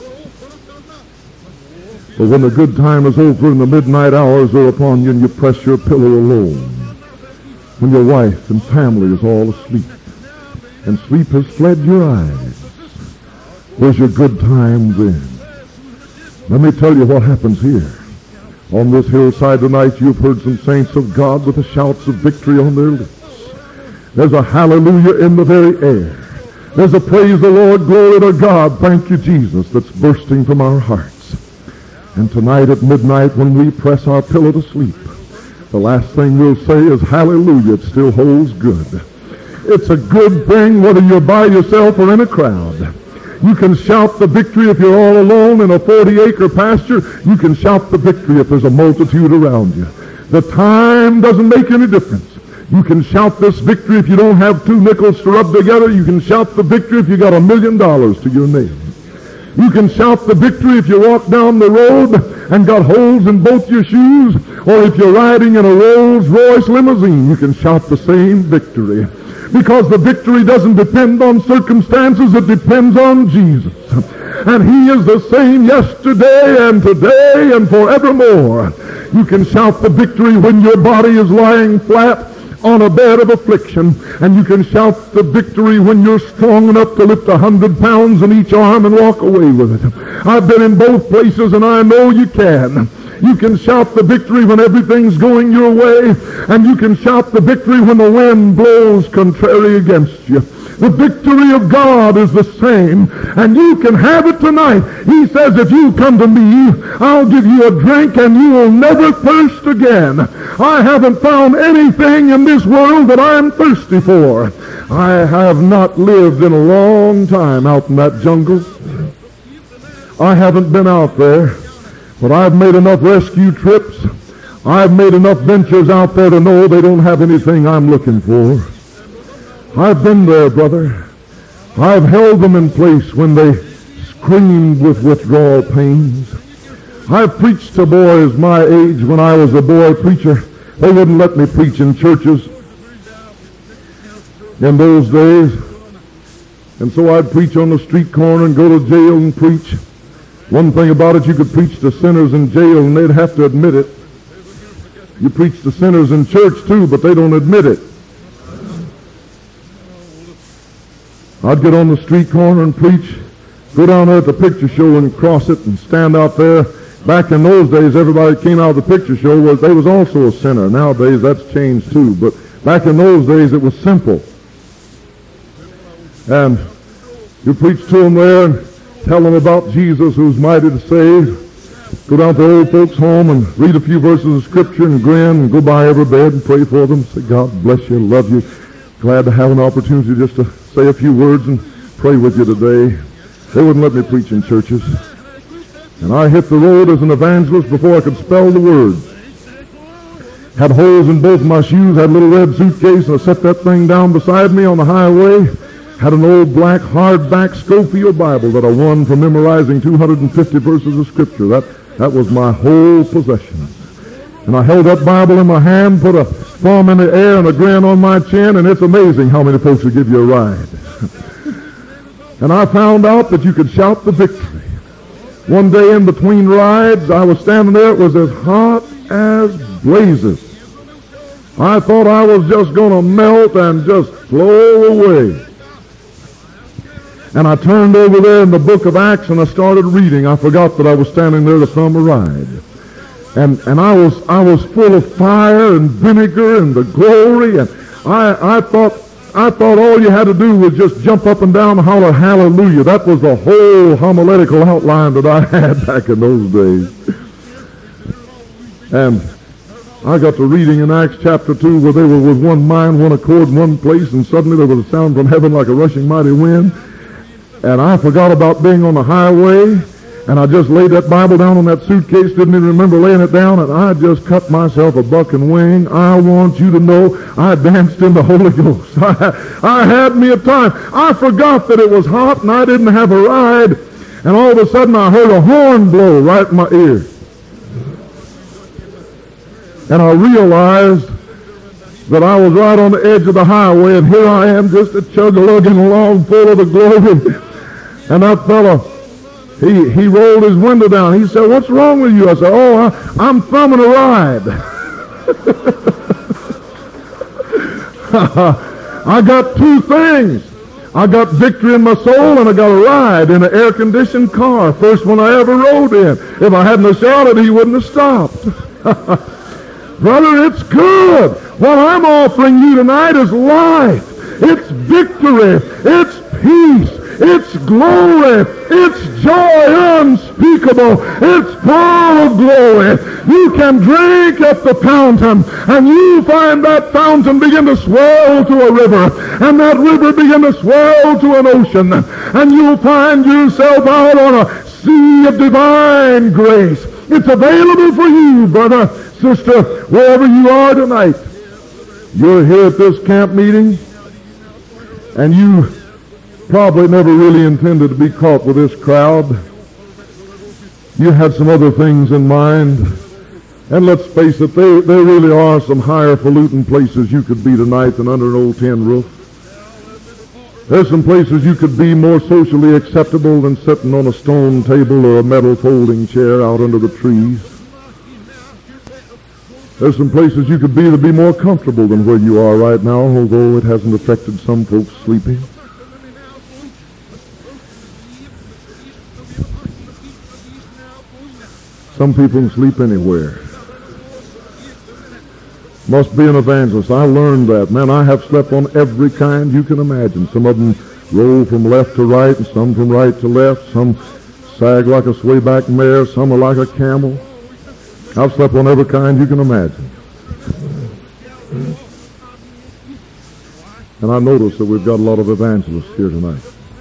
But when the good time is over and the midnight hours are upon you and you press your pillow alone, when your wife and family is all asleep and sleep has fled your eyes, where's your good time then? Let me tell you what happens here. On this hillside tonight, you've heard some saints of God with the shouts of victory on their lips. There's a hallelujah in the very air. There's a praise the Lord, glory to God, thank you, Jesus, that's bursting from our hearts. And tonight at midnight when we press our pillow to sleep, the last thing we'll say is, hallelujah, it still holds good. It's a good thing whether you're by yourself or in a crowd. You can shout the victory if you're all alone in a forty-acre pasture. You can shout the victory if there's a multitude around you. The time doesn't make any difference. You can shout this victory if you don't have two nickels to rub together. You can shout the victory if you got a million dollars to your name. You can shout the victory if you walk down the road and got holes in both your shoes, or if you're riding in a Rolls Royce limousine, you can shout the same victory. Because the victory doesn't depend on circumstances, it depends on Jesus. And he is the same yesterday and today and forevermore. You can shout the victory when your body is lying flat on a bed of affliction, and you can shout the victory when you're strong enough to lift a hundred pounds in each arm and walk away with it. I've been in both places, and I know you can. You can shout the victory when everything's going your way, and you can shout the victory when the wind blows contrary against you. The victory of God is the same, and you can have it tonight. He says, if you come to me, I'll give you a drink and you will never thirst again. I haven't found anything in this world that I'm thirsty for. I have not lived in a long time out in that jungle. I haven't been out there, but I've made enough rescue trips. I've made enough ventures out there to know they don't have anything I'm looking for. I've been there, brother. I've held them in place when they screamed with withdrawal pains. I've preached to boys my age when I was a boy preacher. They wouldn't let me preach in churches in those days. And so I'd preach on the street corner and go to jail and preach. One thing about it, you could preach to sinners in jail and they'd have to admit it. You preach to sinners in church too, but they don't admit it. I'd get on the street corner and preach, go down there at the picture show and cross it and stand out there. Back in those days, everybody that came out of the picture show was, they was also a sinner. Nowadays, that's changed too. But back in those days, it was simple. And you preach to them there and tell them about Jesus who's mighty to save. Go down to the old folks' home and read a few verses of Scripture and grin and go by every bed and pray for them. Say, God bless you, love you. Glad to have an opportunity just to say a few words and pray with you today. They wouldn't let me preach in churches. And I hit the road as an evangelist before I could spell the words. Had holes in both my shoes, had a little red suitcase, and I set that thing down beside me on the highway. Had an old black hardback Schofield Bible that I won from memorizing two hundred fifty verses of Scripture. That, that was my whole possession. And I held that Bible in my hand, put a thumb in the air and a grin on my chin, and it's amazing how many folks will give you a ride. And I found out that you could shout the victory. One day in between rides, I was standing there. It was as hot as blazes. I thought I was just going to melt and just blow away. And I turned over there in the book of Acts and I started reading. I forgot that I was standing there to film a ride. And and I was I was full of fire and vinegar and the glory, and I I thought I thought all you had to do was just jump up and down and holler hallelujah. That was the whole homiletical outline that I had back in those days. And I got to reading in Acts chapter two where they were with one mind, one accord in one place, and suddenly there was a sound from heaven like a rushing mighty wind. And I forgot about being on the highway. And I just laid that Bible down on that suitcase, didn't even remember laying it down, and I just cut myself a buck and wing. I want you to know I danced in the Holy Ghost. I, I had me a time. I forgot that it was hot and I didn't have a ride, and all of a sudden I heard a horn blow right in my ear. And I realized that I was right on the edge of the highway, and here I am just a chug-a-lugging along full of the glory. And that fellow, He he rolled his window down. He said, "What's wrong with you?" I said, "Oh, I, I'm thumbing a ride." I got two things. I got victory in my soul, and I got a ride in an air-conditioned car. First one I ever rode in. If I hadn't have shouted, he wouldn't have stopped. Brother, it's good. What I'm offering you tonight is life. It's victory. It's peace. It's glory. It's joy unspeakable. It's full of glory. You can drink at the fountain, and you find that fountain begin to swell to a river, and that river begin to swell to an ocean, and you'll find yourself out on a sea of divine grace. It's available for you, brother, sister, wherever you are tonight. You're here at this camp meeting, and you probably never really intended to be caught with this crowd. You had some other things in mind. And let's face it, there, there really are some higher falutin places you could be tonight than under an old tin roof. There's some places you could be more socially acceptable than sitting on a stone table or a metal folding chair out under the trees. There's some places you could be to be more comfortable than where you are right now, although it hasn't affected some folks sleeping. Some people can sleep anywhere. Must be an evangelist. I learned that. Man, I have slept on every kind you can imagine. Some of them roll from left to right, and some from right to left. Some sag like a swayback mare. Some are like a camel. I've slept on every kind you can imagine. And I notice that we've got a lot of evangelists here tonight.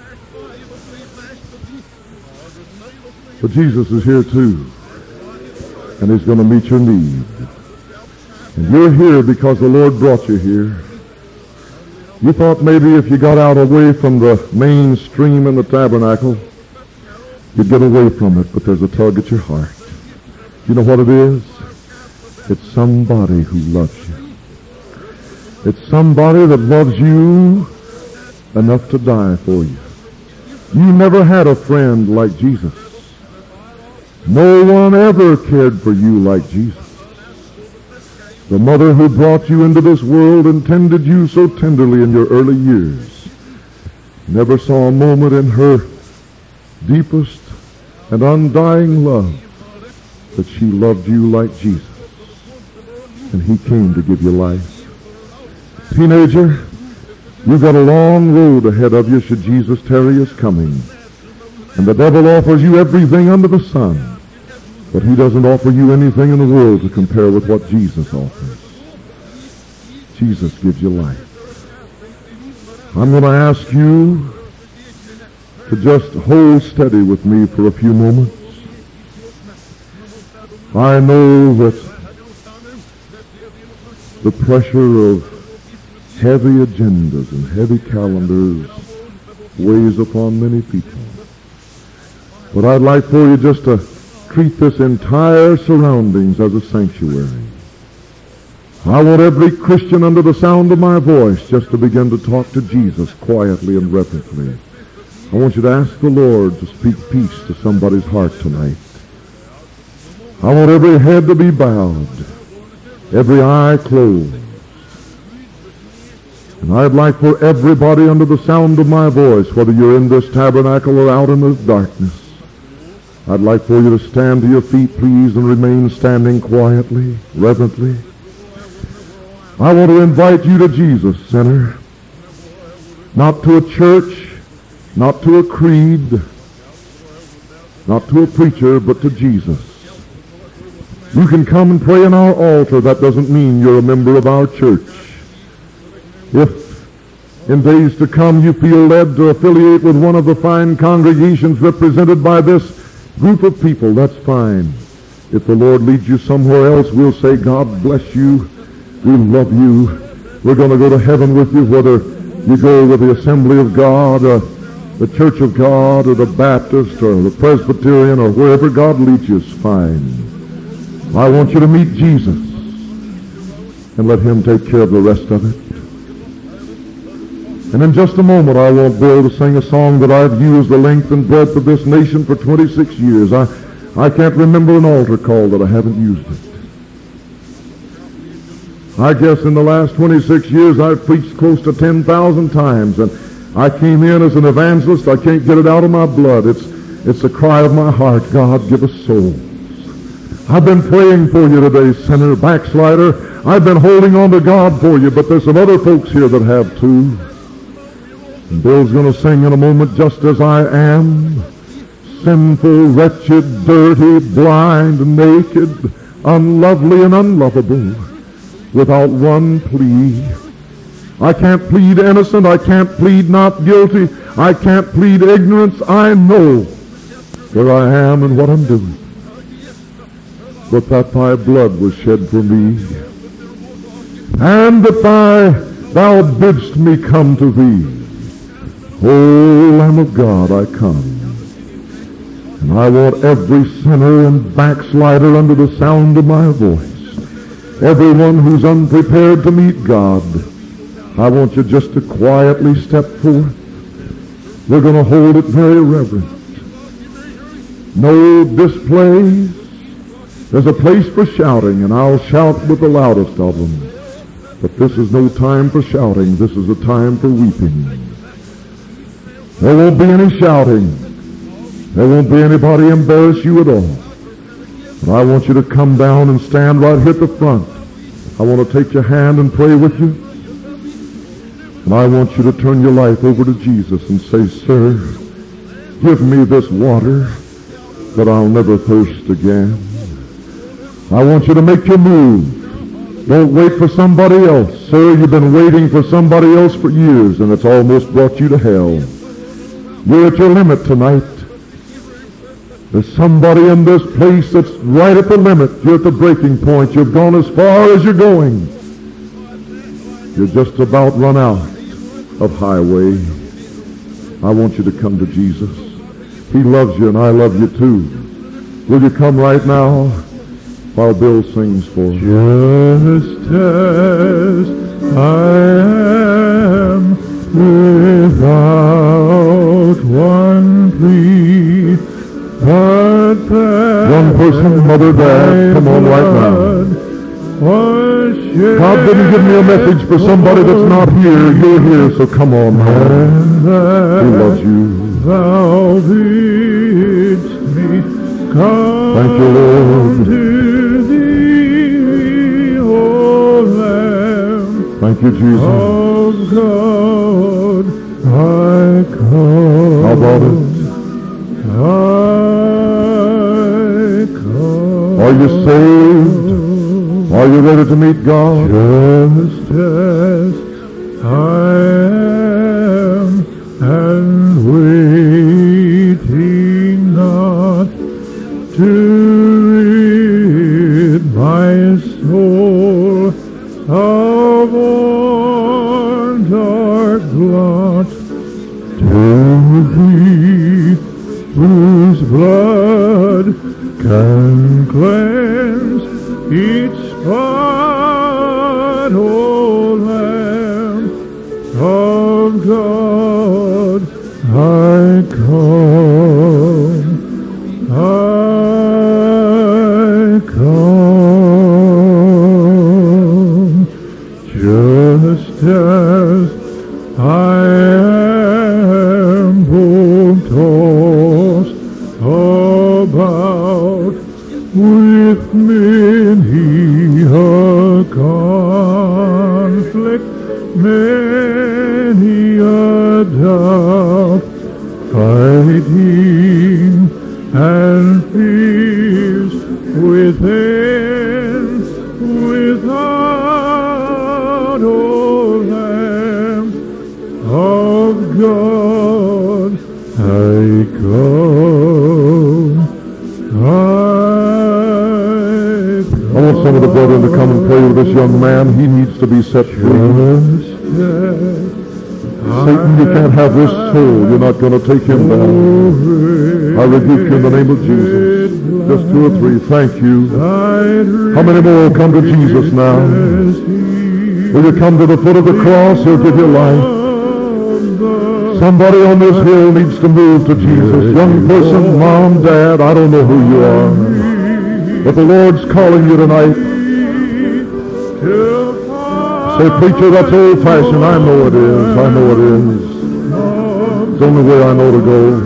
But Jesus is here too. And he's going to meet your need. And you're here because the Lord brought you here. You thought maybe if you got out away from the main stream in the tabernacle, you'd get away from it, but there's a tug at your heart. You know what it is? It's somebody who loves you. It's somebody that loves you enough to die for you. You never had a friend like Jesus. No one ever cared for you like Jesus. The mother who brought you into this world and tended you so tenderly in your early years never saw a moment in her deepest and undying love that she loved you like Jesus. And he came to give you life. Teenager, you've got a long road ahead of you should Jesus tarry his coming. And the devil offers you everything under the sun. But he doesn't offer you anything in the world to compare with what Jesus offers. Jesus gives you life. I'm going to ask you to just hold steady with me for a few moments. I know that the pressure of heavy agendas and heavy calendars weighs upon many people. But I'd like for you just to treat this entire surroundings as a sanctuary. I want every Christian under the sound of my voice just to begin to talk to Jesus quietly and reverently. I want you to ask the Lord to speak peace to somebody's heart tonight. I want every head to be bowed, every eye closed. And I'd like for everybody under the sound of my voice, whether you're in this tabernacle or out in the darkness, I'd like for you to stand to your feet, please, and remain standing quietly, reverently. I want to invite you to Jesus, sinner. Not to a church, not to a creed, not to a preacher, but to Jesus. You can come and pray in our altar. That doesn't mean you're a member of our church. If in days to come you feel led to affiliate with one of the fine congregations represented by this group of people, that's fine. If the Lord leads you somewhere else, we'll say, God bless you. We love you. We're going to go to heaven with you, whether you go with the Assembly of God, or the Church of God, or the Baptist, or the Presbyterian, or wherever God leads you is fine. I want you to meet Jesus and let him take care of the rest of it. And in just a moment, I want Bill to sing a song that I've used the length and breadth of this nation for twenty-six years. I, I can't remember an altar call that I haven't used it. I guess in the last twenty-six years, I've preached close to ten thousand times, and I came in as an evangelist. I can't get it out of my blood. It's, it's a cry of my heart. God, give us souls. I've been praying for you today, sinner, backslider. I've been holding on to God for you, but there's some other folks here that have too. And Bill's going to sing in a moment, just as I am, sinful, wretched, dirty, blind, naked, unlovely, and unlovable, without one plea. I can't plead innocent. I can't plead not guilty. I can't plead ignorance. I know where I am and what I'm doing. But that thy blood was shed for me, and that thy, thou bidst me come to thee. O Lamb of God, I come. And I want every sinner and backslider under the sound of my voice, everyone who's unprepared to meet God, I want you just to quietly step forth. We're going to hold it very reverent. No displays, There's a place for shouting, and I'll shout with the loudest of them. But this is no time for shouting. This is a time for weeping. There won't be any shouting. There won't be anybody embarrass you at all. But I want you to come down and stand right here at the front. I want to take your hand and pray with you. And I want you to turn your life over to Jesus and say, Sir, give me this water that I'll never thirst again. I want you to make your move. Don't wait for somebody else. Sir, you've been waiting for somebody else for years, and it's almost brought you to hell. You're at your limit tonight. There's somebody in this place that's right at the limit. You're at the breaking point. You've gone as far as you're going. You're just about run out of highway. I want you to come to Jesus. He loves you, and I love you too. Will you come right now while Bill sings for us? Just as I am without one plea, but Young person, mother, dad, come on right now. God didn't give me a message for somebody that's not here. You're here, so come on now. He loves you. Thou bidst me come Thank you, Lord. to thee, O Lamb Thank you, Jesus. of God, I come. How about it? I come. Are you saved? Are you ready to meet God? Just as I am, and waiting not to rid my soul of want or blot, to thee whose blood can cleanse each spot, O Lamb of God, I come, I come, just as I am both tossed about with many a conflict, many a doubt, fighting and fears within, without, O Lamb of God, I come, I I want some of the brethren to come and pray with this young man. He needs to be set free. Satan, you can't have this soul. You're not going to take him down. I rebuke you in the name of Jesus. Just two or three. Thank you. How many more will come to Jesus now? Will you come to the foot of the cross? He'll give you life. Somebody on this hill needs to move to Jesus. Young person, mom, dad, I don't know who you are. But the Lord's calling you tonight. Say, preacher, that's old-fashioned. I know it is. I know it is. It's the only way I know to go.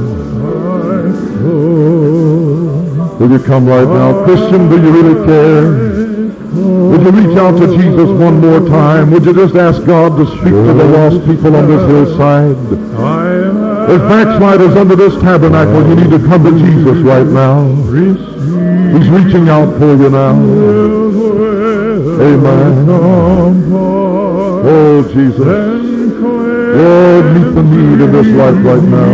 Will you come right now? Christian, do you really care? Would you reach out to Jesus one more time? Would you just ask God to speak to the lost people on this hillside? There's backsliders under this tabernacle. You need to come to Jesus right now. He's reaching out for you now. Amen. Oh, Jesus. Lord, meet the need in this life right now.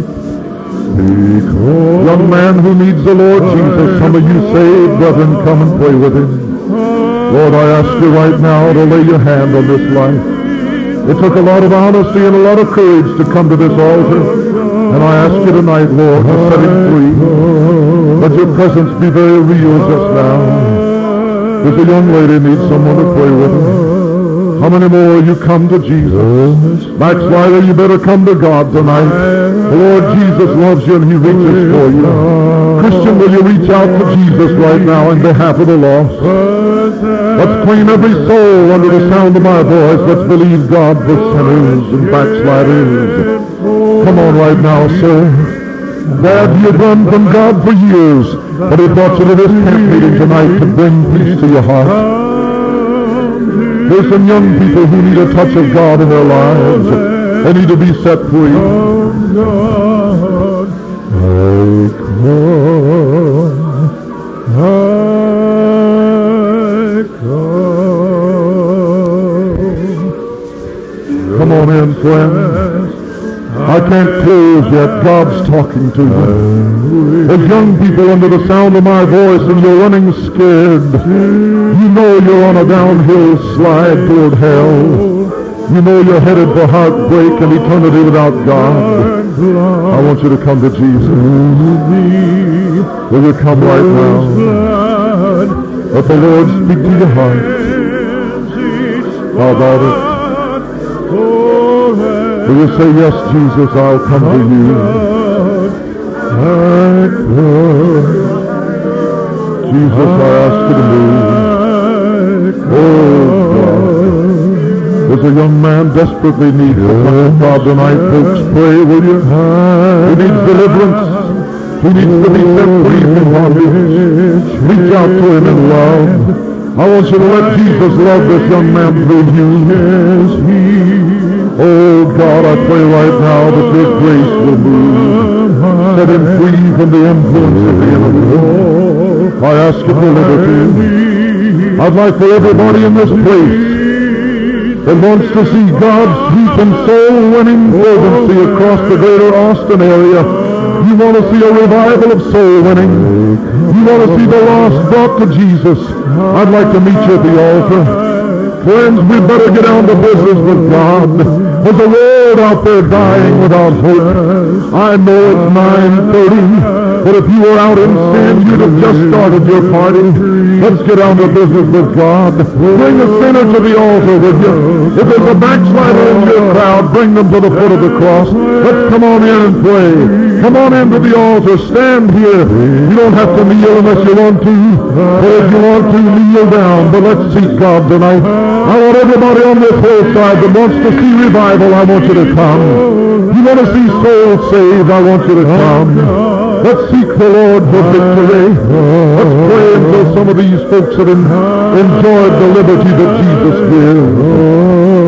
Young man who needs the Lord Jesus, some of you saved, brethren, come and pray with him. Lord, I ask you right now to lay your hand on this life. It took a lot of honesty and a lot of courage to come to this altar. And I ask you tonight, Lord, to set him free. Let your presence be very real just now. Does a young lady need someone to pray with her? How many more you come to Jesus? Backslider, you better come to God tonight. The Lord Jesus loves you and He reaches for you. Christian, will you reach out to Jesus right now in behalf of the lost? Let's claim every soul under the sound of my voice. Let's believe God for sinners and backsliders. Come on right now, sir. Dad, you've run from God for years, but He brought you to this camp meeting tonight to bring peace to your heart. There's some young people who need a touch of God in their lives. They need to be set free. Come on in, friends. I can't close yet. God's talking to you. There's young people under the sound of my voice and you're running scared. You know you're on a downhill slide toward hell. You know you're headed for heartbreak and eternity without God. I want you to come to Jesus. Will you come right now? Let the Lord speak to your heart. How about it? Will you say, yes, Jesus, I'll come to you. Jesus, I ask you to move. Oh, God. There's a young man desperately needs to come to God tonight. Folks, pray, will you? He needs deliverance. He needs to be set free from bondage. Reach out to him in love. I want you to let Jesus love this young man through you. Oh, God, I pray right now that your grace will move. Set him free from the influence of the enemy. I ask you for liberty. I'd like for everybody in this place that wants to see God's sweet and soul-winning fervency across the greater Austin area. You want to see a revival of soul winning. You want to see the lost brought to Jesus. I'd like to meet you at the altar. Friends, we better get down to business with God. There's a world out there dying without hope. I know it's nine thirty, but if you were out in sin, you'd have just started your party. Let's get down to business with God. Bring a sinner to the altar with you. If there's a backslider in your crowd, bring them to the foot of the cross. Let's come on in and pray. Come on into the altar. Stand here. You don't have to kneel unless you want to. But if you want to, kneel down. But let's seek God tonight. I want everybody on this whole side that wants to see revival, I want you to come. You want to see souls saved, I want you to come. Let's seek the Lord for victory. Let's pray until some of these folks have enjoyed the liberty that Jesus gives.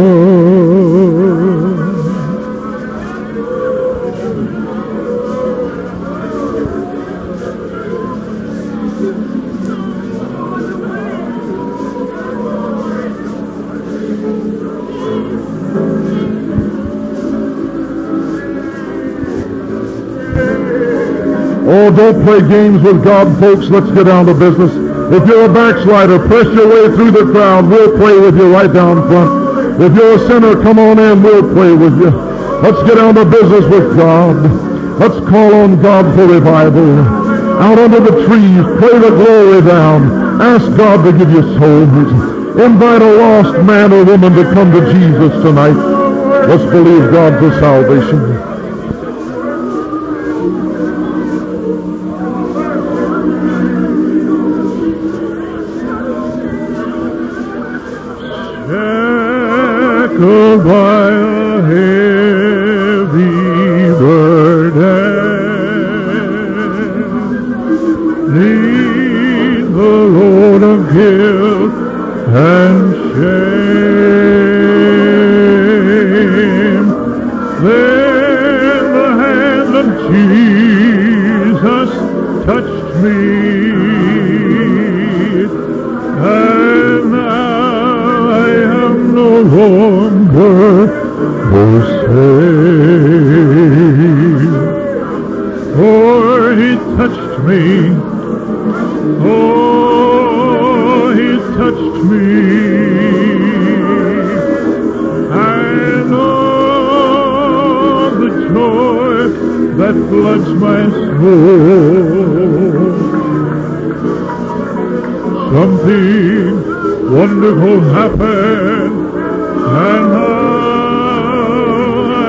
Oh, don't play games with God, folks. Let's get down to business. If you're a backslider, press your way through the crowd. We'll pray with you right down front. If you're a sinner, come on in. We'll pray with you. Let's get down to business with God. Let's call on God for revival. Out under the trees, pray the glory down. Ask God to give you souls. Invite a lost man or woman to come to Jesus tonight. Let's believe God for salvation. Shackled by a heavy burden, neath the load of guilt and shame. Then the hand of Jesus touched me, and now I am no longer forsake. For he touched me, oh, he touched me, and oh, the joy that floods my soul. Something wonderful happened And I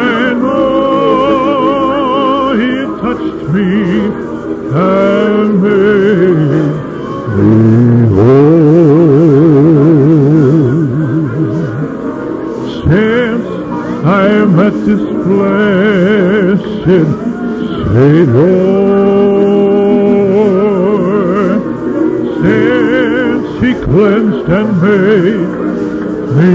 know He touched me and made me whole. Since I met this blessed Savior, since He cleansed and made me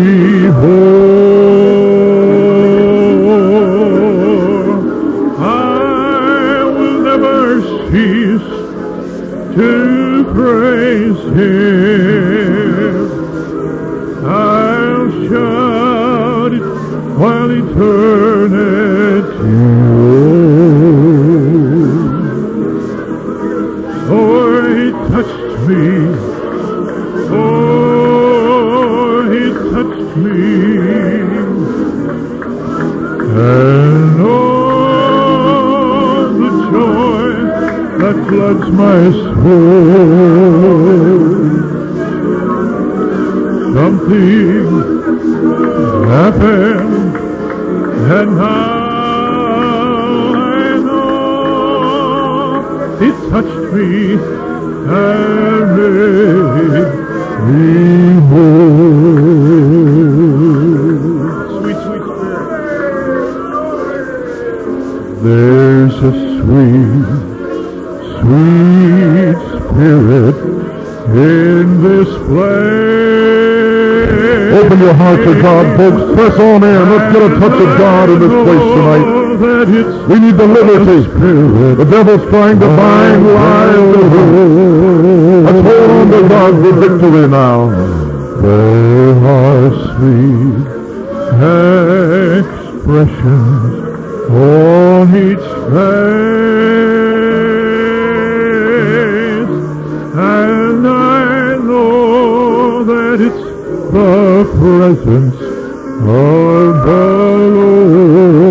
whole, I will never cease to praise Him. I'll shout it while eternity rolls. For He touched me, oh, He touched me, and oh, the joy that floods my soul. Something happened, and now I know it touched me and made me whole. Sweet, sweet Spirit. There's a sweet, sweet Spirit in this place. Open your heart to God, folks. Press on in. Let's get a touch of God in this place tonight. We need the liberty. The devil's trying to bind lives to him. Let's hold on to God for victory now. There are sweet expressions on each face, and I know that it's the presence of the Lord.